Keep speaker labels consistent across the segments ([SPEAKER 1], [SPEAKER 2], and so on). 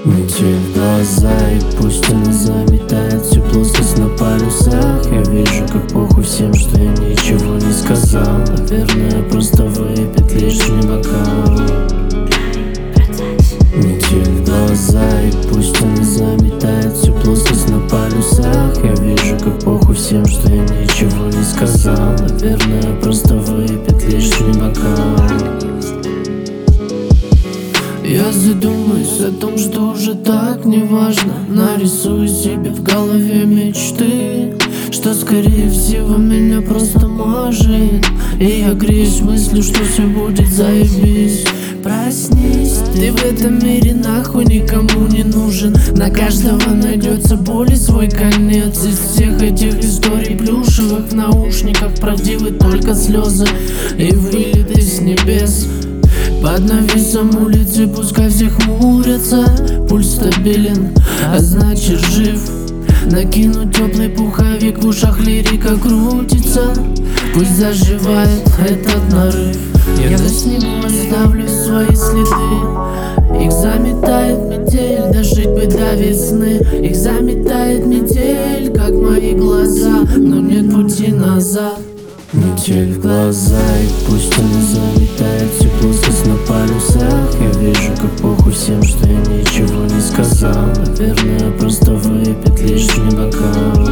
[SPEAKER 1] Метель в глаза, и пусть она заметает всю плоскость на полюсах. Я вижу, как похуй всем, что я ничего не сказал. Наверное, просто выпить лишний бокал. Метель в глаза, и пусть она заметает всю плоскость на полюсах. Я вижу, как похуй всем, что я ничего не сказал. Наверное, просто выпить лишний бокал. Я задумаюсь о том, что уже так не важно. Нарисую себе в голове мечты, что скорее всего меня просто мажет. И я греюсь мыслью, что все будет заебись. Проснись, ты в этом мире нахуй никому не нужен. На каждого найдется боль и свой конец. Из всех этих историй плюшевых в наушниках правдивы только слезы и вылеты с небес. Под навесом улицы пускай все хмурятся. Пульс стабилен, а значит жив. Накину теплый пуховик, в ушах лирика крутится. Пусть заживает этот нарыв. Я до снегу оставлю свои следы. Их заметает метель, дожить бы до весны. Их заметает метель, как мои глаза, но нет пути назад. Метель в глаза, и пусть она заметает всю плоскость на полюсах. Я вижу, как похуй всем, что я ничего не сказал. Наверное, просто выпить лишний бокал.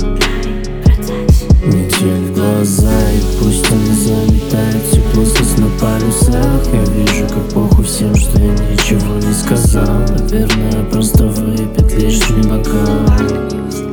[SPEAKER 1] Метель в глаза, и пусть она заметает всю плоскость на полюсах. Я вижу, как похуй всем, что я ничего не сказал. Наверное, просто выпить лишний бокал.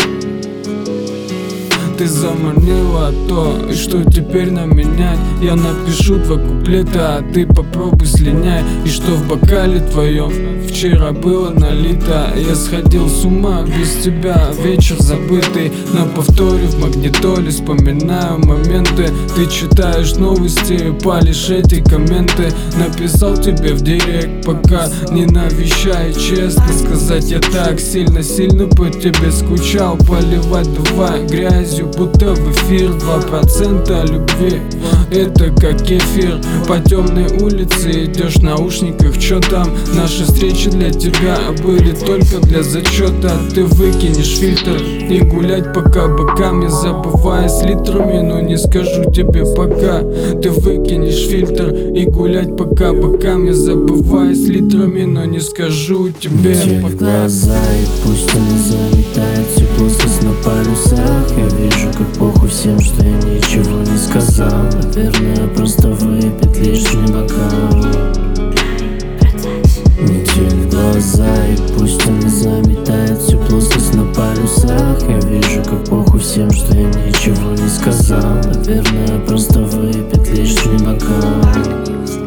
[SPEAKER 2] Ты заманила то, и что теперь нам менять? Я напишу 2 куплета, а ты попробуй слиняй. И что в бокале твоем вчера было налито. Я сходил с ума без тебя, вечер забытый. На повторе в магнитоле вспоминаю моменты. Ты читаешь новости, палишь эти комменты. Написал тебе в директ, пока не навещай. Честно сказать, я так сильно по тебе скучал. Поливать давай грязью, будто в эфир. 2% любви, это как кефир. По темной улице идешь в наушниках, чё там? Наши встречи для тебя были только для зачета. Ты выкинешь фильтр и гулять по кабакам, не забывая с литрами, но не скажу тебе пока. Ты выкинешь фильтр и гулять по кабакам, не забывая с литрами, но не скажу тебе
[SPEAKER 1] Метель в глаза, и пусть она заметает всю плоскость на полюсах. Я вижу, как похуй всем, что я ничего не сказал. Наверное, просто выпить лишний бокал. Метель в глаза, и пусть она заметает всю плоскость на полюсах. Я вижу, как похуй всем, что я ничего не сказал. Наверное, просто выпить лишний бокал.